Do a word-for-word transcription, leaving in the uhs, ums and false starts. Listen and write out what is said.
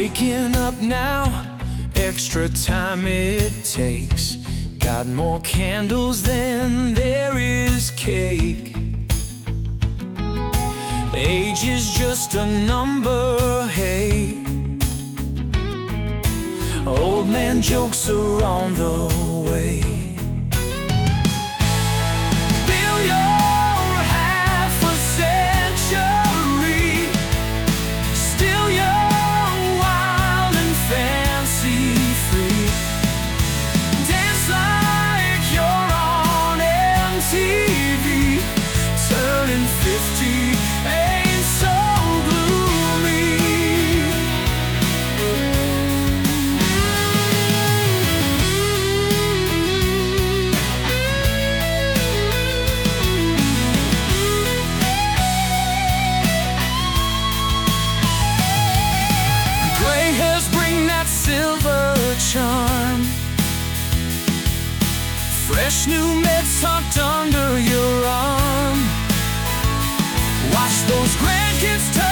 Waking up now, extra time it takes. Got more candles than there is cake. Age is just a number, hey. Old man jokes are on the way. Bill your half a century, still young, wild and fancy free. Dance like you're on M T V. Turning fifty ain't so gloomy. Gray hairs bring that silver charm. Fresh new meds tucked under your arm. Watch those grandkids turn